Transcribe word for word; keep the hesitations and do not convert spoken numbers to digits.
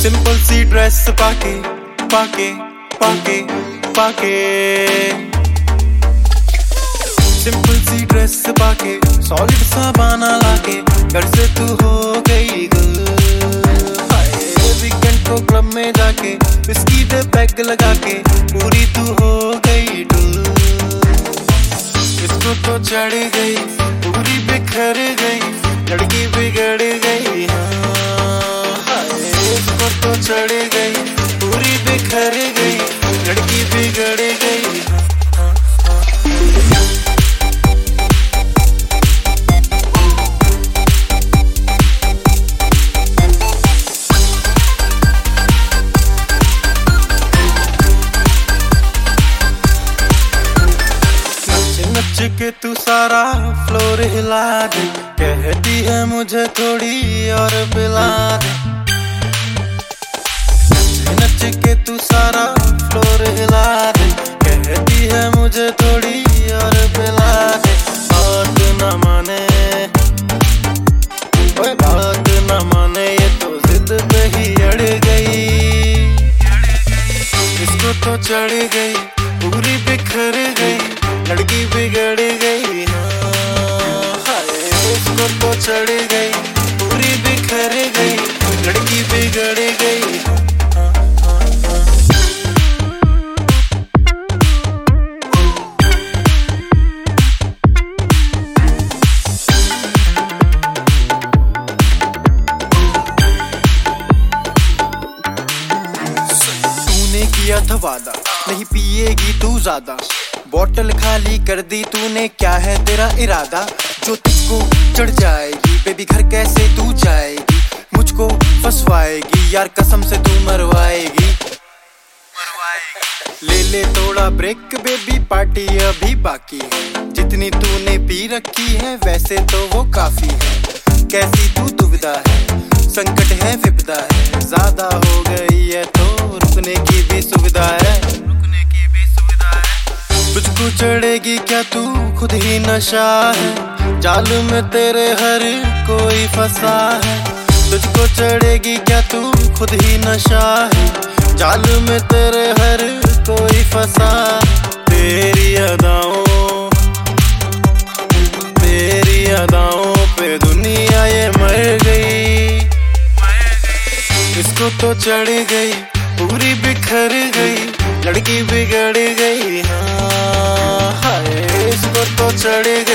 Simple सी dress पाके पाके पाके पाके सिंपल सी ड्रेस पाके सॉलिड सा बाना लाके घर से तू हो गई गुल। वीकेंड को क्लब में जाके विस्की पे पैग लगा के पूरी तू हो गई डुल। इसको तो चढ़ गई पूरी बिखर गई लड़की बिगड़ गई। हाँ इसको तो चढ़ गई पूरी बिखर गई लड़की बिगड़ गई। नच के तू सारा फ्लोर हिला दे कहती है मुझे थोड़ी और पिला दे। नच के तू सारा फ्लोर हिला दे कहती है मुझे थोड़ी और पिला दे। बात न माने ओए बात न माने ये तो जिद पे ही अड़ गई। इसको तो चढ़ गई पूरी बिखर गई लड़की बिगड़ गई। हाय इसको तो चढ़ गई पूरी बिखर गई लड़की बिगड़ गई। तूने किया था वादा नहीं पिएगी तू ज्यादा बोतल खाली कर दी तूने क्या है तेरा इरादा। जो तुझको चढ़ जाएगी बेबी घर कैसे तू जाएगी मुझको फंसवाएगी यार कसम से तू मरवाएगी। ले ले थोड़ा ब्रेक बेबी पार्टी अभी बाकी है जितनी तूने पी रखी है वैसे तो वो काफी है। कैसी तू दुविधा है संकट है विपदा है ज्यादा हो गई है तो रुकने की भी सुविधा है। तुझको चढ़ेगी क्या तू खुद ही नशा है जाल में तेरे हर कोई फंसा है। तुझको चढ़ेगी क्या तू खुद ही नशा है जाल में तेरे हर कोई फंसा। तेरी अदाओं तेरी अदाओं पे दुनिया ये मर गई। इसको तो चढ़ गई पूरी बिखर गई लड़की बिगड़ गई। हाँ हाय इसको तो चढ़ गई